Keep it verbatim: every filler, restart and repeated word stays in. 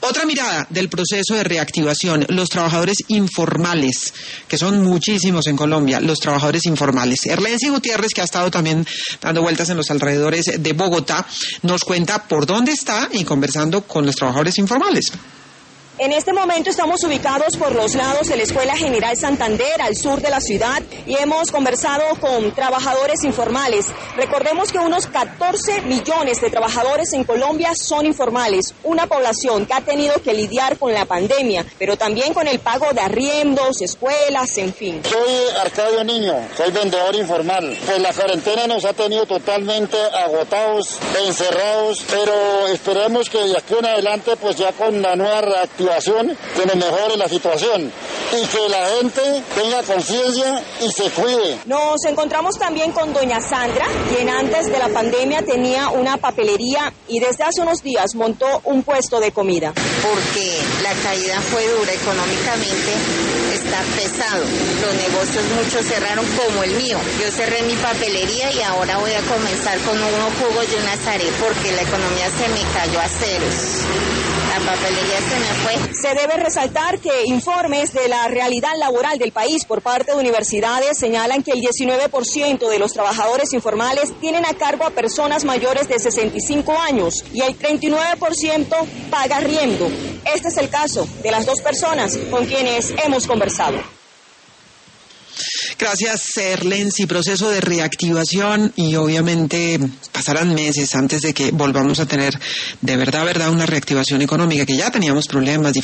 Otra mirada del proceso de reactivación, los trabajadores informales, que son muchísimos en Colombia, los trabajadores informales. Erlensi Gutiérrez, que ha estado también dando vueltas en los alrededores de Bogotá, nos cuenta por dónde está y conversando con los trabajadores informales. En este momento estamos ubicados por los lados de la Escuela General Santander, al sur de la ciudad, y hemos conversado con trabajadores informales. Recordemos que unos catorce millones de trabajadores en Colombia son informales, una población que ha tenido que lidiar con la pandemia, pero también con el pago de arriendos, escuelas, en fin. Soy Arcadio Niño, soy vendedor informal. Pues la cuarentena nos ha tenido totalmente agotados, encerrados, pero esperemos que de aquí en adelante, pues ya con la nueva reactivación, que nos mejore la situación y que la gente tenga conciencia y se cuide. Nos encontramos también con doña Sandra, quien antes de la pandemia tenía una papelería y desde hace unos días montó un puesto de comida. Porque la caída fue dura económicamente, está pesado. Los negocios muchos cerraron como el mío. Yo cerré mi papelería y ahora voy a comenzar con unos jugos y una azaré porque la economía se me cayó a ceros. La papelería se me fue. Se debe resaltar que informes de la realidad laboral del país por parte de universidades señalan que el diecinueve por ciento de los trabajadores informales tienen a cargo a personas mayores de sesenta y cinco años y el treinta y nueve por ciento paga arriendo. Este es el caso de las dos personas con quienes hemos conversado. Gracias, Erlensi. Proceso de reactivación y obviamente pasarán meses antes de que volvamos a tener de verdad, verdad, una reactivación económica, que ya teníamos problemas.